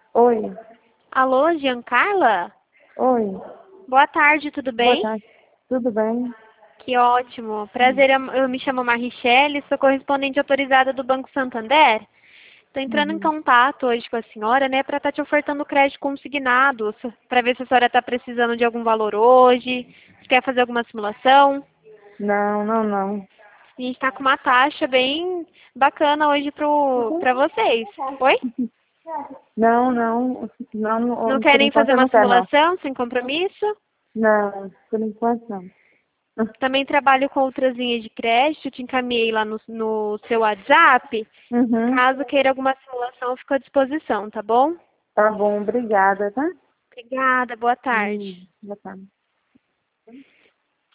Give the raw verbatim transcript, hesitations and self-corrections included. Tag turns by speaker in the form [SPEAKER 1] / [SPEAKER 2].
[SPEAKER 1] Oi.
[SPEAKER 2] Alô, Giancarla?
[SPEAKER 1] Oi.
[SPEAKER 2] Boa tarde, tudo
[SPEAKER 1] Boa
[SPEAKER 2] bem?
[SPEAKER 1] tarde. Tudo bem?
[SPEAKER 2] Que ótimo. Prazer, eu eu me chamo Marichelle, sou correspondente autorizada do Banco Santander. Estou entrando em
[SPEAKER 1] Uhum.
[SPEAKER 2] contato hoje com a senhora, né, para estar te ofertando crédito consignado, para ver se a senhora está precisando de algum valor hoje, se quer fazer alguma simulação.
[SPEAKER 1] Não, não, não.
[SPEAKER 2] A gente está com uma taxa bem bacana hoje para vocês. Oi?
[SPEAKER 1] Não, não. Não,
[SPEAKER 2] Não
[SPEAKER 1] não, por
[SPEAKER 2] querem
[SPEAKER 1] enquanto
[SPEAKER 2] fazer
[SPEAKER 1] eu
[SPEAKER 2] uma
[SPEAKER 1] não quero, não.
[SPEAKER 2] simulação sem compromisso?
[SPEAKER 1] Não, por enquanto não.
[SPEAKER 2] Também trabalho com outras linhas de crédito, te encaminhei lá no, no seu WhatsApp.
[SPEAKER 1] Uhum.
[SPEAKER 2] Caso queira alguma simulação, eu fico à disposição, tá bom?
[SPEAKER 1] Tá bom, obrigada, tá?
[SPEAKER 2] Obrigada, boa tarde.
[SPEAKER 1] Hum, boa tarde.